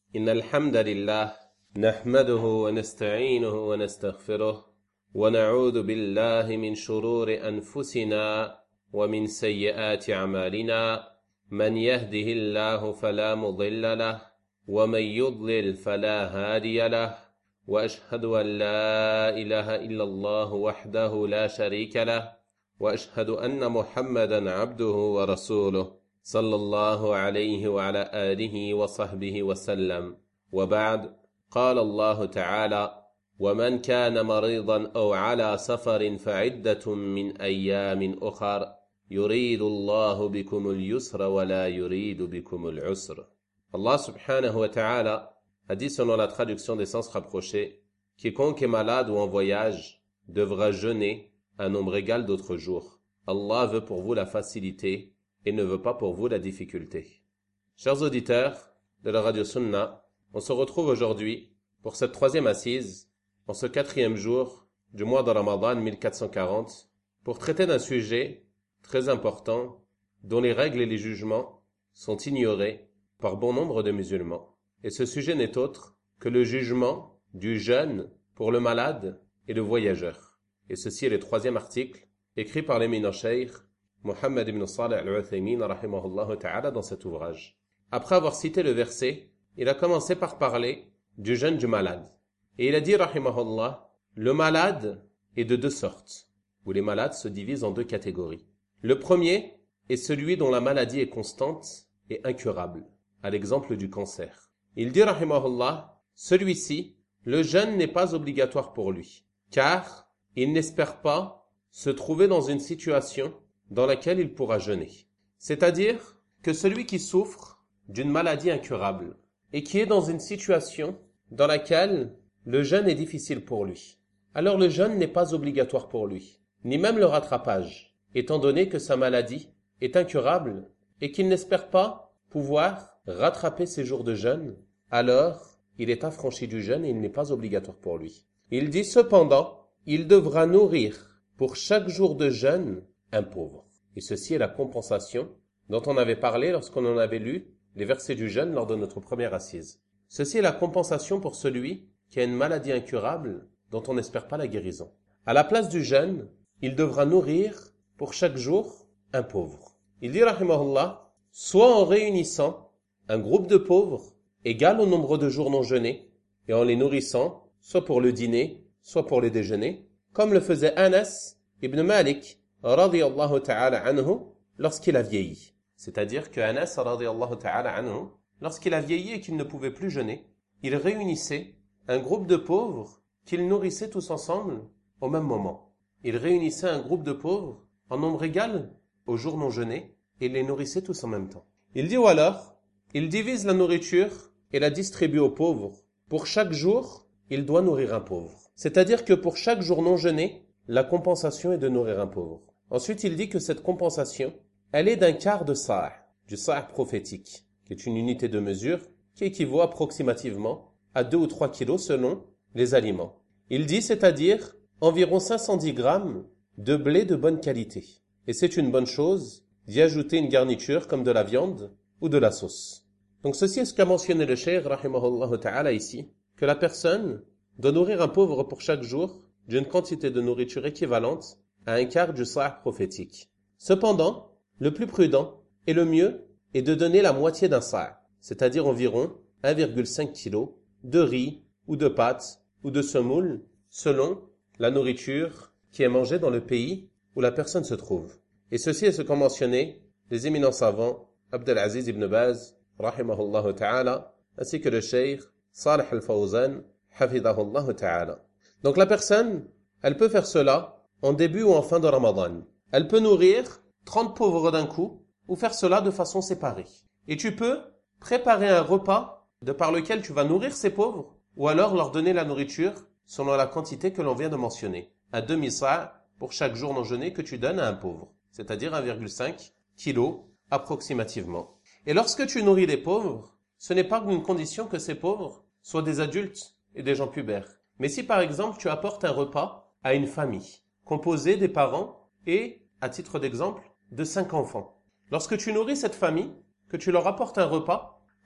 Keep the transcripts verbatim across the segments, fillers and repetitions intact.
إن الحمد لله نحمده ونستعينه ونستغفره ونعوذ بالله من شرور أنفسنا ومن سيئات أعمالنا من يهده الله فلا مضل له ومن يضلل فلا هادي له وأشهد أن لا إله إلا الله وحده لا شريك له وأشهد أن محمدا عبده ورسوله صلى الله عليه وعلى آله وصحبه وسلم وبعد قال الله تعالى ومن كان مريضا أو على سفر فعدة من أيام أخر يريد الله بكم اليسر ولا يريد بكم العسر. Allah subhanahu wa ta'ala a dit selon la traduction des sens rapprochés, quiconque est malade ou en voyage devra jeûner un nombre égal d'autres jours. Allah veut pour vous la facilité et ne veut pas pour vous la difficulté. Chers auditeurs de la Radio Sunna, on se retrouve aujourd'hui pour cette troisième assise, en ce quatrième jour du mois de Ramadan mille quatre cent quarante, pour traiter d'un sujet très important dont les règles et les jugements sont ignorés par bon nombre de musulmans. Et ce sujet n'est autre que le jugement du jeûne pour le malade et le voyageur. Et ceci est le troisième article écrit par l'éminent cheikh Mohammed ibn Salih al-Uthaymin rahimahullah ta'ala dans cet ouvrage. Après avoir cité le verset, il a commencé par parler du jeûne du malade. Et il a dit rahimahullah, le malade est de deux sortes, où les malades se divisent en deux catégories. Le premier est celui dont la maladie est constante et incurable, à l'exemple du cancer. Il dit rahimahullah, celui-ci, le jeûne n'est pas obligatoire pour lui, car il n'espère pas se trouver dans une situation dans laquelle il pourra jeûner. C'est-à-dire que celui qui souffre d'une maladie incurable et qui est dans une situation dans laquelle le jeûne est difficile pour lui, alors le jeûne n'est pas obligatoire pour lui, ni même le rattrapage, étant donné que sa maladie est incurable et qu'il n'espère pas pouvoir rattraper ses jours de jeûne, alors il est affranchi du jeûne et il n'est pas obligatoire pour lui. Il dit cependant, il devra nourrir pour chaque jour de jeûne un pauvre. Et ceci est la compensation dont on avait parlé lorsqu'on en avait lu les versets du jeûne lors de notre première assise. Ceci est la compensation pour celui qui a une maladie incurable dont on n'espère pas la guérison. À la place du jeûne, il devra nourrir pour chaque jour un pauvre. Il dit rahimahullah, soit en réunissant un groupe de pauvres égal au nombre de jours non jeûnés et en les nourrissant, soit pour le dîner, soit pour le déjeuner, comme le faisait Anas ibn Malik radiyallahu ta'ala anhu lorsqu'il a vieilli. C'est-à-dire que Anas radiyallahu ta'ala anhu, lorsqu'il a vieilli et qu'il ne pouvait plus jeûner, il réunissait un groupe de pauvres qu'il nourrissait tous ensemble au même moment. Il réunissait un groupe de pauvres en nombre égal aux jours non jeûnés et les nourrissait tous en même temps. Il dit ou alors, il divise la nourriture et la distribue aux pauvres. Pour chaque jour, il doit nourrir un pauvre. C'est-à-dire que pour chaque jour non jeûné, la compensation est de nourrir un pauvre. Ensuite, il dit que cette compensation, elle est d'un quart de sa', du sa' prophétique, qui est une unité de mesure qui équivaut approximativement à deux ou trois kilos selon les aliments. Il dit, c'est-à-dire environ cinq cent dix grammes de blé de bonne qualité. Et c'est une bonne chose d'y ajouter une garniture comme de la viande ou de la sauce. Donc ceci est ce qu'a mentionné le cheikh rahimahullah ta'ala ici, que la personne doit nourrir un pauvre pour chaque jour d'une quantité de nourriture équivalente à un quart du sa' prophétique. Cependant, le plus prudent et le mieux est de donner la moitié d'un sa', c'est-à-dire environ un virgule cinq kilos de riz ou de pâtes ou de semoule selon la nourriture qui est mangée dans le pays où la personne se trouve. Et ceci est ce qu'ont mentionné les éminents savants Abdelaziz ibn Baz, rahimahullah ta'ala, ainsi que le cheikh Salih al-Fawzan, hafidahullah ta'ala. Donc la personne, elle peut faire cela en début ou en fin de Ramadan. Elle peut nourrir trente pauvres d'un coup ou faire cela de façon séparée. Et tu peux préparer un repas de par lequel tu vas nourrir ces pauvres ou alors leur donner la nourriture selon la quantité que l'on vient de mentionner. Un demi-sa' pour chaque jour non jeûné que tu donnes à un pauvre, c'est-à-dire un virgule cinq kilos approximativement. Et lorsque tu nourris les pauvres, ce n'est pas une condition que ces pauvres soient des adultes et des gens pubères. Mais si par exemple tu apportes un repas à une famille composée des parents et, à titre d'exemple, de cinq enfants. Lorsque tu nourris cette famille, que tu leur apportes un repas,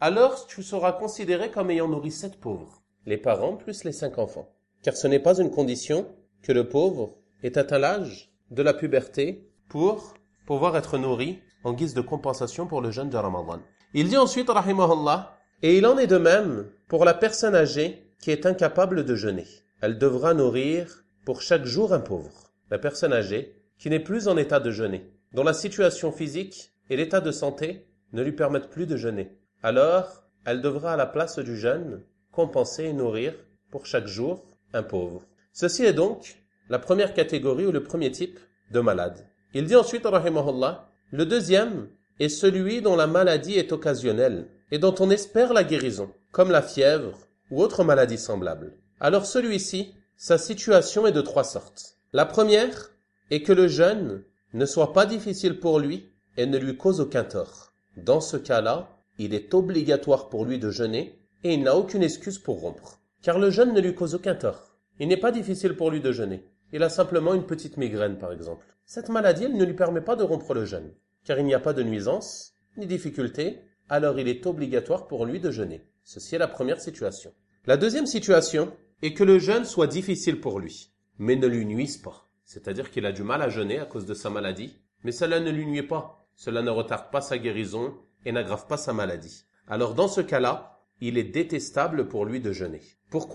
alors tu seras considéré comme ayant nourri sept pauvres, les parents plus les cinq enfants. Car ce n'est pas une condition que le pauvre ait atteint l'âge de la puberté pour pouvoir être nourri en guise de compensation pour le jeûne de Ramadan. Il dit ensuite, rahimahullah, et il en est de même pour la personne âgée qui est incapable de jeûner. Elle devra nourrir pour chaque jour un pauvre. La personne âgée qui n'est plus en état de jeûner, dont la situation physique et l'état de santé ne lui permettent plus de jeûner. Alors, elle devra à la place du jeûne compenser et nourrir pour chaque jour un pauvre. Ceci est donc la première catégorie ou le premier type de malade. Il dit ensuite, rahimahullah, le deuxième est celui dont la maladie est occasionnelle et dont on espère la guérison, comme la fièvre ou autre maladie semblable. Alors celui-ci, sa situation est de trois sortes. La première est que le jeûne ne soit pas difficile pour lui et ne lui cause aucun tort. Dans ce cas-là, il est obligatoire pour lui de jeûner et il n'a aucune excuse pour rompre. Car le jeûne ne lui cause aucun tort. Il n'est pas difficile pour lui de jeûner. Il a simplement une petite migraine, par exemple. Cette maladie, elle ne lui permet pas de rompre le jeûne. Car il n'y a pas de nuisance, ni difficulté, alors il est obligatoire pour lui de jeûner. Ceci est la première situation. La deuxième situation est que le jeûne soit difficile pour lui, mais ne lui nuise pas. C'est-à-dire qu'il a du mal à jeûner à cause de sa maladie, mais cela ne lui nuit pas. Cela ne retarde pas sa guérison et n'aggrave pas sa maladie. Alors dans ce cas-là, il est détestable pour lui de jeûner. Pourquoi ?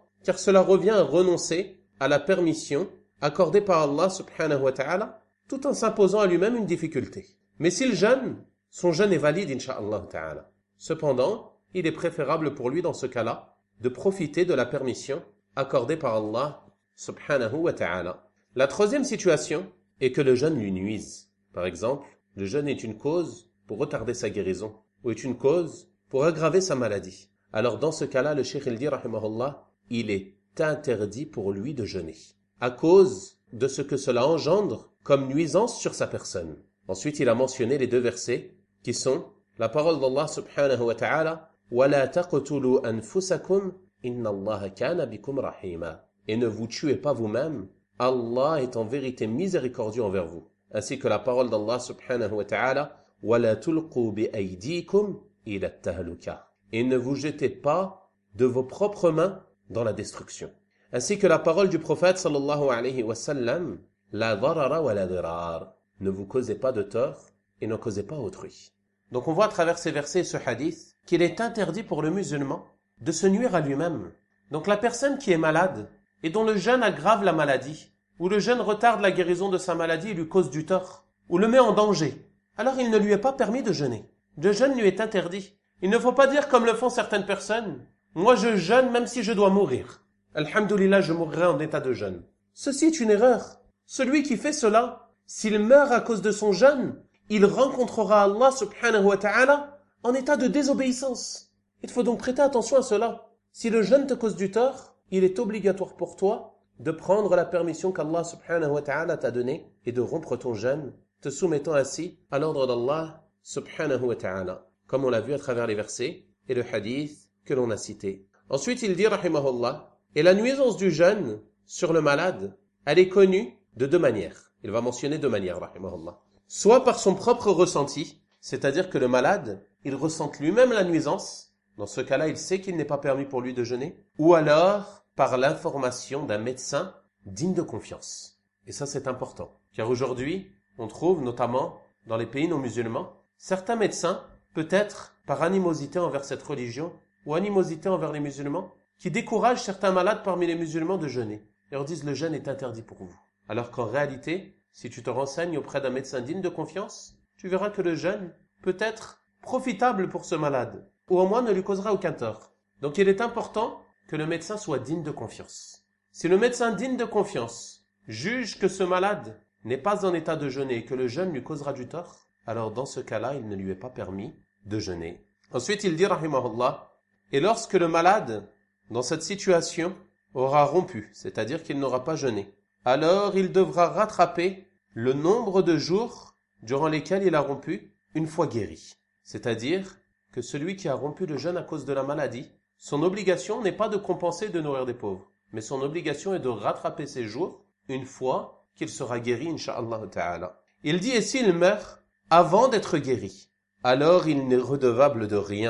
Car cela revient à renoncer à la permission accordée par Allah subhanahu wa ta'ala, tout en s'imposant à lui-même une difficulté. Mais s'il jeûne, son jeûne est valide, incha'Allah ta'ala. Cependant, il est préférable pour lui dans ce cas-là de profiter de la permission accordée par Allah subhanahu wa ta'ala. La troisième situation est que le jeûne lui nuise. Par exemple, le jeûne est une cause pour retarder sa guérison ou est une cause pour aggraver sa maladie. Alors dans ce cas-là, le cheikh il dit, rahimahullah, il est interdit pour lui de jeûner à cause de ce que cela engendre comme nuisance sur sa personne. Ensuite, il a mentionné les deux versets qui sont la parole d'Allah subhanahu wa ta'ala وَلَا تَقْتُلُوا أَنفُسَكُمْ إِنَّ اللَّهَ كَانَ بِكُمْ رَحِيمًا. Et ne vous tuez pas vous-même, Allah est en vérité miséricordieux envers vous. Ainsi que la parole d'Allah subhanahu wa ta'ala وَلَا تُلْقُوا بِأَيْدِيكُمْ إِلَى التَّهْلُكَةِ. Et ne vous jetez pas de vos propres mains dans la destruction. Ainsi que la parole du prophète sallallahu alayhi wa sallam la darara wa la dirar. Ne vous causez pas de tort et ne causez pas autrui. Donc on voit à travers ces versets et ce hadith qu'il est interdit pour le musulman de se nuire à lui-même. Donc la personne qui est malade et dont le jeûne aggrave la maladie, ou le jeûne retarde la guérison de sa maladie et lui cause du tort, ou le met en danger, alors il ne lui est pas permis de jeûner. Le jeûne lui est interdit. Il ne faut pas dire comme le font certaines personnes, moi je jeûne même si je dois mourir. Alhamdulillah, je mourrai en état de jeûne. Ceci est une erreur. Celui qui fait cela, s'il meurt à cause de son jeûne, il rencontrera Allah subhanahu wa ta'ala en état de désobéissance. Il faut donc prêter attention à cela. Si le jeûne te cause du tort, il est obligatoire pour toi de prendre la permission qu'Allah subhanahu wa ta'ala t'a donnée et de rompre ton jeûne, te soumettant ainsi à l'ordre d'Allah subhanahu wa ta'ala, comme on l'a vu à travers les versets et le hadith que l'on a cité. Ensuite, il dit, rahimahullah, et la nuisance du jeûne sur le malade, elle est connue de deux manières. Il va mentionner deux manières, rahimahullah. Soit par son propre ressenti, c'est-à-dire que le malade, il ressente lui-même la nuisance. Dans ce cas-là, il sait qu'il n'est pas permis pour lui de jeûner. Ou alors, par l'information d'un médecin digne de confiance. Et ça, c'est important. Car aujourd'hui, on trouve, notamment dans les pays non musulmans, certains médecins, peut-être par animosité envers cette religion, ou animosité envers les musulmans, qui découragent certains malades parmi les musulmans de jeûner. Ils leur disent le jeûne est interdit pour vous. Alors qu'en réalité, si tu te renseignes auprès d'un médecin digne de confiance, tu verras que le jeûne peut être profitable pour ce malade, ou au moins ne lui causera aucun tort. Donc il est important que le médecin soit digne de confiance. Si le médecin digne de confiance juge que ce malade n'est pas en état de jeûner et que le jeûne lui causera du tort, alors dans ce cas-là, il ne lui est pas permis de jeûner. Ensuite, il dit, rahimahullah, et lorsque le malade, dans cette situation, aura rompu, c'est-à-dire qu'il n'aura pas jeûné, alors il devra rattraper le nombre de jours durant lesquels il a rompu une fois guéri. C'est-à-dire que celui qui a rompu le jeûne à cause de la maladie, son obligation n'est pas de compenser et de nourrir des pauvres, mais son obligation est de rattraper ses jours une fois qu'il sera guéri, incha'Allah ta'ala. Il dit, et s'il meurt avant d'être guéri, alors il n'est redevable de rien,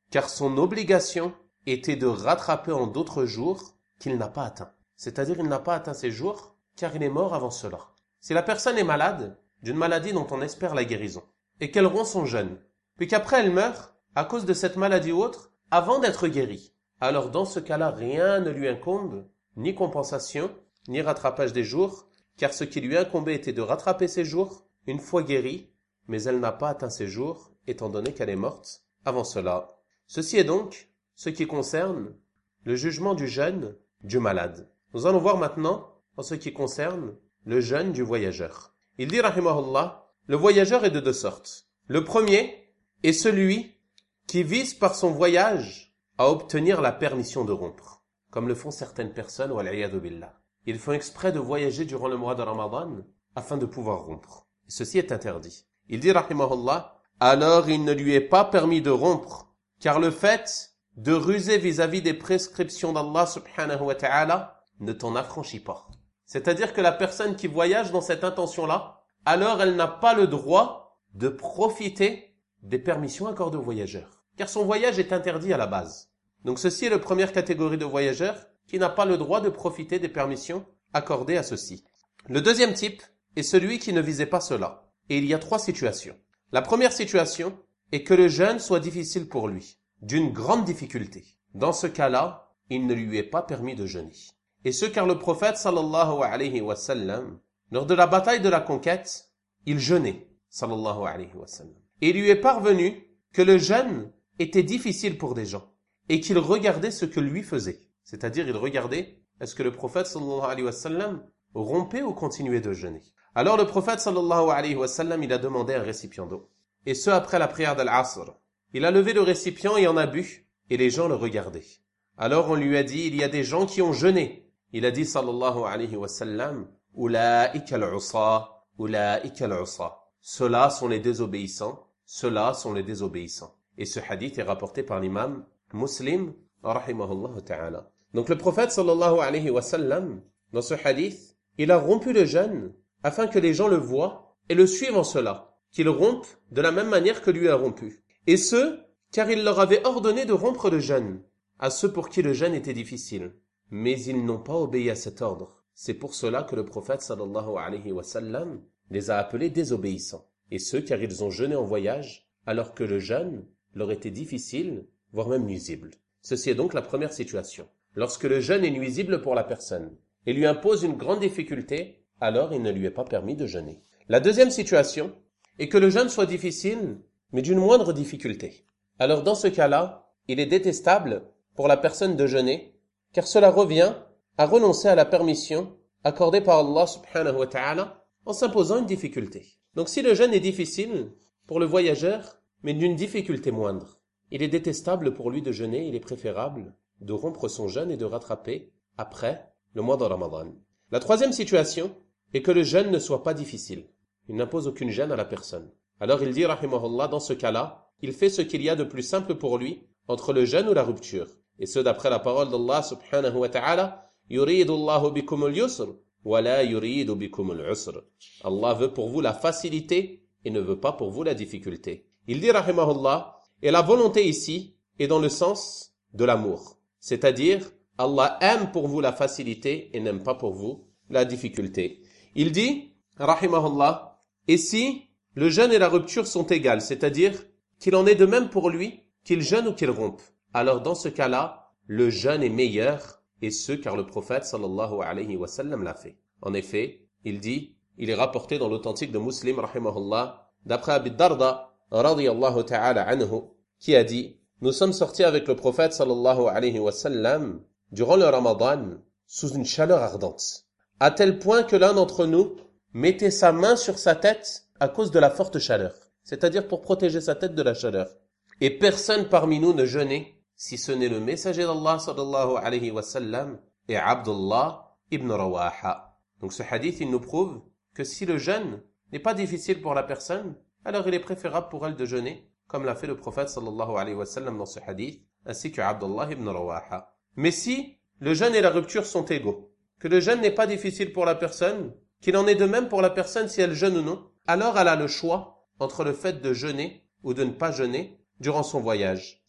car son obligation était de rattraper en d'autres jours qu'il n'a pas atteints. C'est-à-dire il n'a pas atteint ces jours, car il est mort avant cela. Si la personne est malade, d'une maladie dont on espère la guérison, et qu'elle rompt son jeûne, puis qu'après elle meurt, à cause de cette maladie ou autre, avant d'être guérie, alors dans ce cas-là, rien ne lui incombe, ni compensation, ni rattrapage des jours, car ce qui lui incombait était de rattraper ses jours, une fois guérie, mais elle n'a pas atteint ses jours, étant donné qu'elle est morte avant cela. Ceci est donc ce qui concerne le jugement du jeûne du malade. Nous allons voir maintenant en ce qui concerne le jeûne du voyageur. Il dit, rahimahullah, le voyageur est de deux sortes. Le premier est celui qui vise par son voyage à obtenir la permission de rompre, comme le font certaines personnes, wal'iyadu billah. Ils font exprès de voyager durant le mois de Ramadan afin de pouvoir rompre. Et ceci est interdit. Il dit, rahimahullah, alors il ne lui est pas permis de rompre, car le fait de ruser vis-à-vis des prescriptions d'Allah subhanahu wa ta'ala ne t'en affranchit pas. C'est-à-dire que la personne qui voyage dans cette intention-là, alors elle n'a pas le droit de profiter des permissions accordées aux voyageurs. Car son voyage est interdit à la base. Donc ceci est la première catégorie de voyageurs qui n'a pas le droit de profiter des permissions accordées à ceux-ci. Le deuxième type est celui qui ne visait pas cela. Et il y a trois situations. La première situation est que le jeûne soit difficile pour lui, d'une grande difficulté. Dans ce cas-là, il ne lui est pas permis de jeûner. Et ce car le prophète sallallahu alayhi wa sallam, lors de la bataille de la conquête, il jeûnait sallallahu alayhi wa sallam. Et il lui est parvenu que le jeûne était difficile pour des gens et qu'il regardait ce que lui faisait. C'est-à-dire il regardait est-ce que le prophète sallallahu alayhi wa sallam rompait ou continuait de jeûner. Alors le prophète sallallahu alayhi wa sallam, il a demandé un récipient d'eau. Et ce après la prière d'Al-Asr. Il a levé le récipient et en a bu, et les gens le regardaient. Alors on lui a dit, il y a des gens qui ont jeûné. Il a dit sallallahu alayhi wa sallam, Ulaika al-usa, ulaika al-usa. Ceux-là sont les désobéissants, ceux-là sont les désobéissants. Et ce hadith est rapporté par l'imam Muslim, rahimahullah ta'ala. Donc le prophète sallallahu alayhi wa sallam, dans ce hadith, il a rompu le jeûne afin que les gens le voient et le suivent en cela, qu'il rompe de la même manière que lui a rompu. Et ce, car il leur avait ordonné de rompre le jeûne, à ceux pour qui le jeûne était difficile. Mais ils n'ont pas obéi à cet ordre. C'est pour cela que le prophète sallallahu alayhi wa sallam les a appelés désobéissants. Et ce, car ils ont jeûné en voyage, alors que le jeûne leur était difficile, voire même nuisible. Ceci est donc la première situation. Lorsque le jeûne est nuisible pour la personne et lui impose une grande difficulté, alors il ne lui est pas permis de jeûner. La deuxième situation est que le jeûne soit difficile, mais d'une moindre difficulté. Alors dans ce cas-là, il est détestable pour la personne de jeûner, car cela revient à renoncer à la permission accordée par Allah subhanahu wa ta'ala en s'imposant une difficulté. Donc si le jeûne est difficile pour le voyageur, mais d'une difficulté moindre, il est détestable pour lui de jeûner, il est préférable de rompre son jeûne et de rattraper après le mois de Ramadan. La troisième situation est que le jeûne ne soit pas difficile. Il n'impose aucune gêne à la personne. Alors il dit, rahimahullah, dans ce cas-là, il fait ce qu'il y a de plus simple pour lui entre le jeûne ou la rupture. Et ce d'après la parole d'Allah subhanahu wa ta'ala, yuridu Allahu bikum al-yusr, wa la yuridu bikum al-usr. Allah veut pour vous la facilité et ne veut pas pour vous la difficulté. Il dit, rahimahullah, et la volonté ici est dans le sens de l'amour. C'est-à-dire, Allah aime pour vous la facilité et n'aime pas pour vous la difficulté. Il dit, rahimahullah, et si le jeûne et la rupture sont égales, c'est-à-dire qu'il en est de même pour lui qu'il jeûne ou qu'il rompe, alors dans ce cas-là, le jeûne est meilleur, et ce car le prophète sallallahu alayhi wa sallam l'a fait. En effet, il dit, il est rapporté dans l'authentique de Muslim, rahimahullah, d'après Abi Darda, radiyallahu ta'ala anhu, qui a dit, nous sommes sortis avec le prophète sallallahu alayhi wa sallam durant le Ramadan sous une chaleur ardente, à tel point que l'un d'entre nous mettait sa main sur sa tête à cause de la forte chaleur, c'est-à-dire pour protéger sa tête de la chaleur. Et personne parmi nous ne jeûnait, si ce n'est le messager d'Allah sallallahu alayhi wa sallam et Abdullah ibn Rawaha. Donc ce hadith, il nous prouve que si le jeûne n'est pas difficile pour la personne, alors il est préférable pour elle de jeûner, comme l'a fait le prophète sallallahu alayhi wa sallam dans ce hadith, ainsi que Abdullah ibn Rawaha. Mais si le jeûne et la rupture sont égaux, que le jeûne n'est pas difficile pour la personne, qu'il en est de même pour la personne si elle jeûne ou non, alors elle a le choix entre le fait de jeûner ou de ne pas jeûner durant son voyage.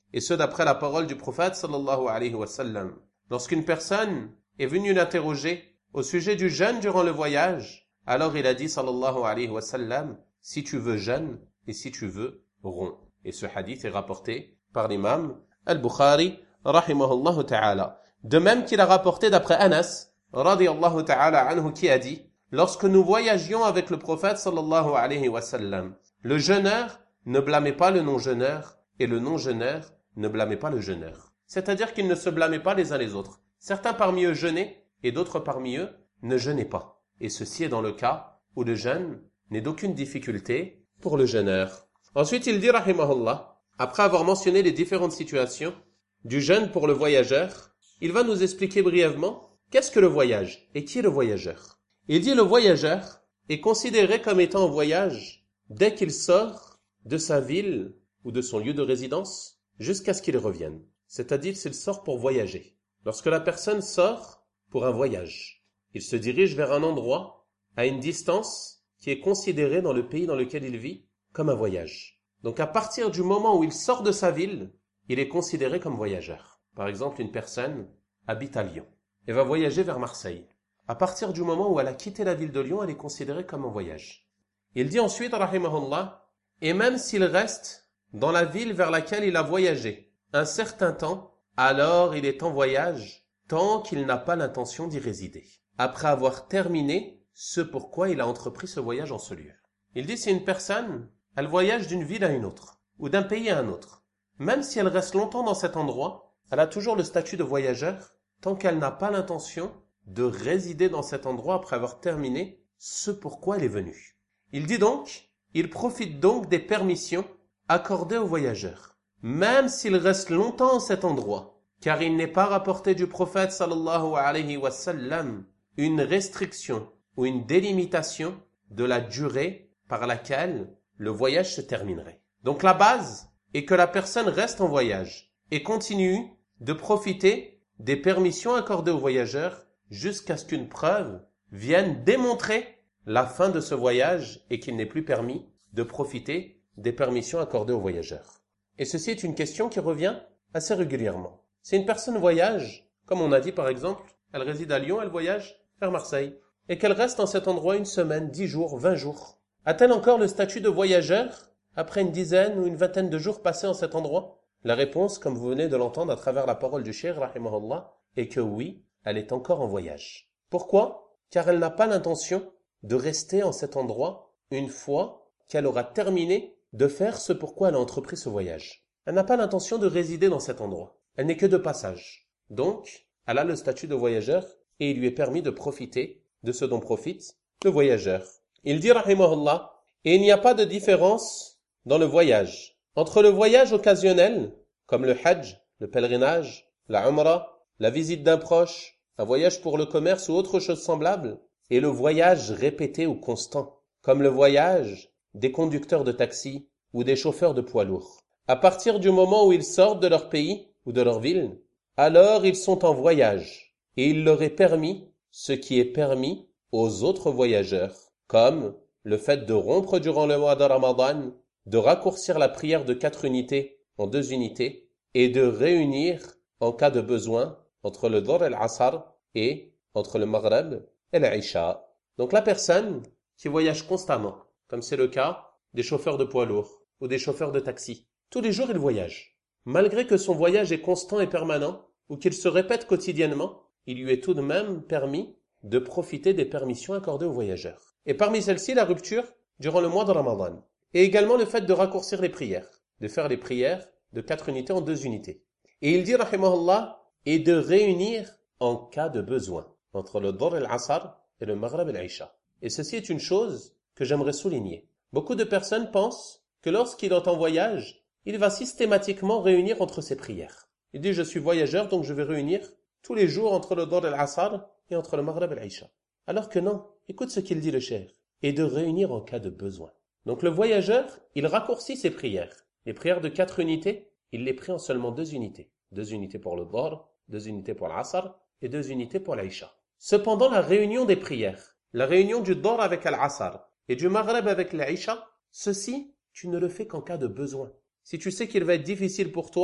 Et ce d'après la parole du prophète sallallahu alayhi wa sallam. Lorsqu'une personne est venue l'interroger au sujet du jeûne durant le voyage, alors il a dit sallallahu alayhi wa sallam, si tu veux jeûne et si tu veux romps. Et ce hadith est rapporté par l'imam al-Bukhari rahimahullah ta'ala. De même qu'il a rapporté d'après Anas radiyallahu ta'ala anhu qui a dit, lorsque nous voyagions avec le prophète sallallahu alayhi wa sallam, le jeûneur ne blâmait pas le non-jeûneur et le non-jeûneur ne blâmait pas le jeûneur. C'est-à-dire qu'ils ne se blâmaient pas les uns les autres. Certains parmi eux jeûnaient et d'autres parmi eux ne jeûnaient pas. Et ceci est dans le cas où le jeûne n'est d'aucune difficulté pour le jeûneur. Ensuite, il dit, rahimahullah, après avoir mentionné les différentes situations du jeûne pour le voyageur, il va nous expliquer brièvement qu'est-ce que le voyage et qui est le voyageur. Il dit, le voyageur est considéré comme étant en voyage dès qu'il sort de sa ville ou de son lieu de résidence jusqu'à ce qu'il revienne. C'est-à-dire s'il sort pour voyager. Lorsque la personne sort pour un voyage, il se dirige vers un endroit à une distance qui est considérée dans le pays dans lequel il vit comme un voyage. Donc à partir du moment où il sort de sa ville, il est considéré comme voyageur. Par exemple, une personne habite à Lyon et va voyager vers Marseille. À partir du moment où elle a quitté la ville de Lyon, elle est considérée comme en voyage. Il dit ensuite, rahimahullah, et même s'il reste dans la ville vers laquelle il a voyagé un certain temps, alors il est en voyage tant qu'il n'a pas l'intention d'y résider, après avoir terminé ce pourquoi il a entrepris ce voyage en ce lieu. Il dit, si une personne, elle voyage d'une ville à une autre, ou d'un pays à un autre, même si elle reste longtemps dans cet endroit, elle a toujours le statut de voyageur tant qu'elle n'a pas l'intention de résider dans cet endroit après avoir terminé ce pourquoi elle est venue. Il dit donc, il profite donc des permissions accordées aux voyageurs, même s'il reste longtemps en cet endroit, car il n'est pas rapporté du prophète sallallahu alayhi wa sallam une restriction ou une délimitation de la durée par laquelle le voyage se terminerait. Donc la base est que la personne reste en voyage et continue de profiter des permissions accordées aux voyageurs jusqu'à ce qu'une preuve vienne démontrer la fin de ce voyage et qu'il n'est plus permis de profiter des permissions accordées aux voyageurs. Et ceci est une question qui revient assez régulièrement. Si une personne voyage, comme on a dit par exemple, elle réside à Lyon, elle voyage vers Marseille, et qu'elle reste dans cet endroit une semaine, dix jours, vingt jours, a-t-elle encore le statut de voyageur après une dizaine ou une vingtaine de jours passés en cet endroit? La réponse, comme vous venez de l'entendre à travers la parole du cheikh, rahimahullah, est que oui, elle est encore en voyage. Pourquoi? Car elle n'a pas l'intention de rester en cet endroit une fois qu'elle aura terminé de faire ce pourquoi elle a entrepris ce voyage. Elle n'a pas l'intention de résider dans cet endroit. Elle n'est que de passage. Donc, elle a le statut de voyageur et il lui est permis de profiter de ce dont profite le voyageur. Il dit, rahimahullah, et il n'y a pas de différence dans le voyage entre le voyage occasionnel, comme le hajj, le pèlerinage, la umrah, la visite d'un proche, un voyage pour le commerce ou autre chose semblable, et le voyage répété ou constant, comme le voyage des conducteurs de taxi ou des chauffeurs de poids lourds. À partir du moment où ils sortent de leur pays ou de leur ville, alors ils sont en voyage, et il leur est permis ce qui est permis aux autres voyageurs, comme le fait de rompre durant le mois de Ramadan, de raccourcir la prière de quatre unités en deux unités, et de réunir en cas de besoin entre le Dhuhr et l'Asr et entre le Maghreb et l'Isha. Donc la personne qui voyage constamment, comme c'est le cas des chauffeurs de poids lourds ou des chauffeurs de taxi, tous les jours il voyage. Malgré que son voyage est constant et permanent, ou qu'il se répète quotidiennement, il lui est tout de même permis de profiter des permissions accordées aux voyageurs. Et parmi celles-ci, la rupture durant le mois de Ramadan. Et également le fait de raccourcir les prières, de faire les prières de quatre unités en deux unités. Et il dit, rahimahullah, et de réunir en cas de besoin entre le Dhuhr et l'Asr et le Maghreb et l'Isha. Et ceci est une chose que j'aimerais souligner. Beaucoup de personnes pensent que lorsqu'il est en voyage, il va systématiquement réunir entre ses prières. Il dit, je suis voyageur, donc je vais réunir tous les jours entre le Dhuhr et l'Asr et entre le Maghreb et l'Isha. Alors que non, écoute ce qu'il dit le cheikh, et de réunir en cas de besoin. Donc le voyageur, il raccourcit ses prières. Les prières de quatre unités, il les prie en seulement deux unités. Deux unités pour le Dhuhr, deux unités pour l'Asr et deux unités pour l'Isha. Cependant, la réunion des prières, la réunion du Dhuhr avec l'Asr et du Maghreb avec l'Isha, ceci, tu ne le fais qu'en cas de besoin. Si tu sais qu'il va être difficile pour toi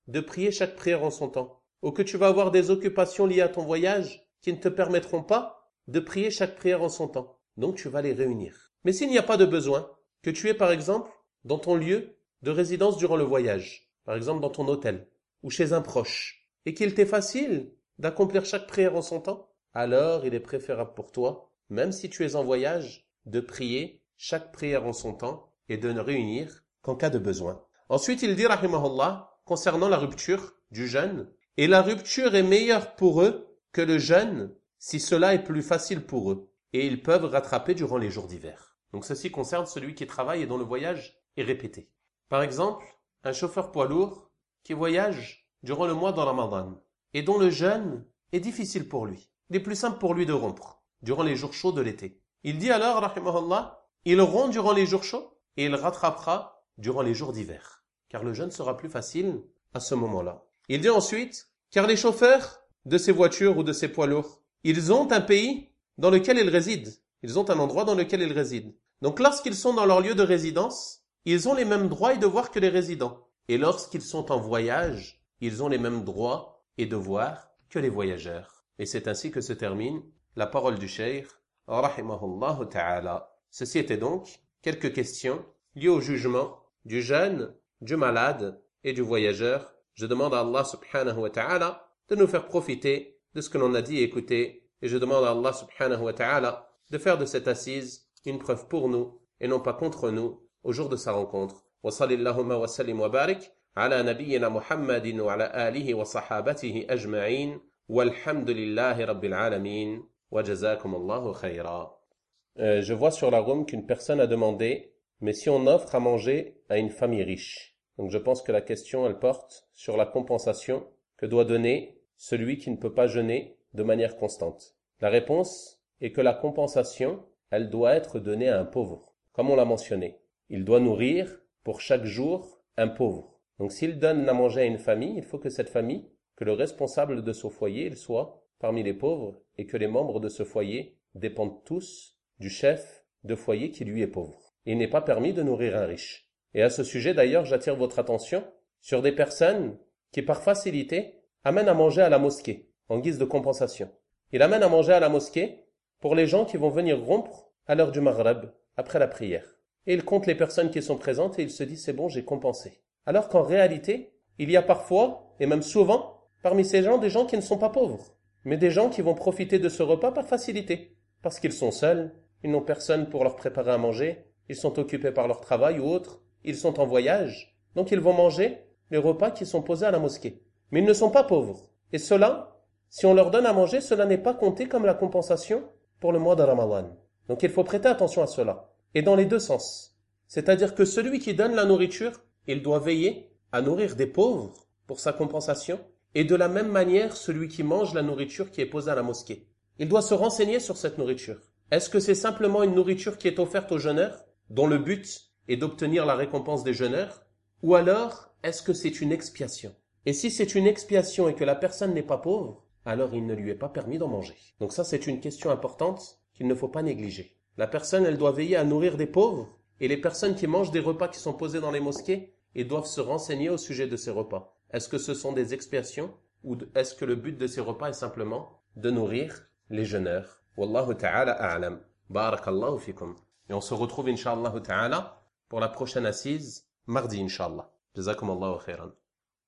de prier chaque prière en son temps, ou que tu vas avoir des occupations liées à ton voyage qui ne te permettront pas de prier chaque prière en son temps. Donc tu vas les réunir. Mais s'il n'y a pas de besoin, que tu es par exemple dans ton lieu de résidence durant le voyage, par exemple dans ton hôtel, ou chez un proche, et qu'il t'est facile d'accomplir chaque prière en son temps, alors il est préférable pour toi, même si tu es en voyage, de prier chaque prière en son temps et de ne réunir qu'en cas de besoin. Ensuite, il dit, rahimahullah, concernant la rupture du jeûne, et la rupture est meilleure pour eux que le jeûne si cela est plus facile pour eux, et ils peuvent rattraper durant les jours d'hiver. Donc ceci concerne celui qui travaille et dont le voyage est répété. Par exemple, un chauffeur poids lourd qui voyage durant le mois de Ramadan et dont le jeûne est difficile pour lui. Il est plus simple pour lui de rompre durant les jours chauds de l'été. Il dit alors, rahimahullah, il rompt durant les jours chauds et il rattrapera durant les jours d'hiver, car le jeûne sera plus facile à ce moment-là. Il dit ensuite, car les chauffeurs de ces voitures ou de ces poids lourds, ils ont un pays dans lequel ils résident. Ils ont un endroit dans lequel ils résident. Donc lorsqu'ils sont dans leur lieu de résidence, ils ont les mêmes droits et devoirs que les résidents. Et lorsqu'ils sont en voyage, ils ont les mêmes droits et devoirs que les voyageurs. Et c'est ainsi que se termine la parole du cheikh, rahimahullah ta'ala. Ceci était donc quelques questions liées au jugement du jeune, du malade et du voyageur. Je demande à Allah subhanahu wa ta'ala de nous faire profiter de ce que l'on a dit et écouté. Et je demande à Allah subhanahu wa ta'ala de faire de cette assise une preuve pour nous et non pas contre nous au jour de sa rencontre. Wa sallallahu wa sallim wa barik ala nabiyyina Muhammadin wa ala alihi wa sahabatihi ajma'in walhamdulillahi rabbil alamin wa jazakumullahu khayra. Euh, je vois sur la room qu'une personne a demandé, mais si on offre à manger à une famille riche. Donc je pense que la question elle porte sur la compensation que doit donner celui qui ne peut pas jeûner de manière constante. La réponse est que la compensation, elle doit être donnée à un pauvre. Comme on l'a mentionné, il doit nourrir pour chaque jour un pauvre. Donc s'il donne à manger à une famille, il faut que cette famille, que le responsable de ce foyer, il soit parmi les pauvres et que les membres de ce foyer dépendent tous du chef de foyer qui lui est pauvre. Il n'est pas permis de nourrir un riche. Et à ce sujet d'ailleurs, j'attire votre attention sur des personnes qui par facilité amènent à manger à la mosquée en guise de compensation. Il amène à manger à la mosquée pour les gens qui vont venir rompre à l'heure du Maghreb, après la prière. Et il compte les personnes qui sont présentes et il se dit c'est bon, j'ai compensé. Alors qu'en réalité, il y a parfois, et même souvent, parmi ces gens, des gens qui ne sont pas pauvres, mais des gens qui vont profiter de ce repas par facilité, parce qu'ils sont seuls, ils n'ont personne pour leur préparer à manger, ils sont occupés par leur travail ou autre, ils sont en voyage, donc ils vont manger les repas qui sont posés à la mosquée. Mais ils ne sont pas pauvres. Et cela, si on leur donne à manger, cela n'est pas compté comme la compensation pour le mois de Ramadan. Donc il faut prêter attention à cela. Et dans les deux sens. C'est-à-dire que celui qui donne la nourriture, il doit veiller à nourrir des pauvres pour sa compensation. Et de la même manière, celui qui mange la nourriture qui est posée à la mosquée. Il doit se renseigner sur cette nourriture. Est-ce que c'est simplement une nourriture qui est offerte aux jeûneurs, dont le but est d'obtenir la récompense des jeûneurs? Ou alors, est-ce que c'est une expiation? Et si c'est une expiation et que la personne n'est pas pauvre, alors il ne lui est pas permis d'en manger. Donc ça, c'est une question importante qu'il ne faut pas négliger. La personne, elle doit veiller à nourrir des pauvres, et les personnes qui mangent des repas qui sont posés dans les mosquées, ils doivent se renseigner au sujet de ces repas. Est-ce que ce sont des expiations, ou est-ce que le but de ces repas est simplement de nourrir les jeûneurs? Wallahu ta'ala a'lam. Barakallahu fikum. Et on se retrouve, incha'Allah ta'ala, pour la prochaine assise, mardi, incha'Allah. Jazakum Allahu khairan.